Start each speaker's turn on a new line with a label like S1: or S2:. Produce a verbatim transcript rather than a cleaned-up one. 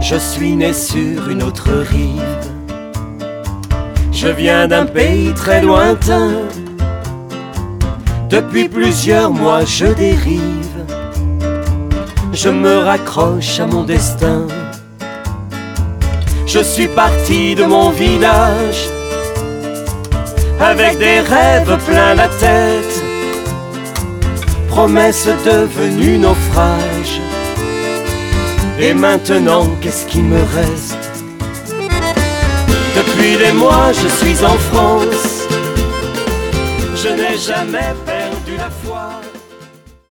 S1: Je suis né sur une autre rive. Je viens d'un pays très lointain. Depuis plusieurs mois je dérive. Je me raccroche à mon destin. Je suis parti de mon village avec des rêves plein la tête, promesses devenues naufrages. Et maintenant, qu'est-ce qui me reste? Depuis des mois, je suis en France. Je n'ai jamais fait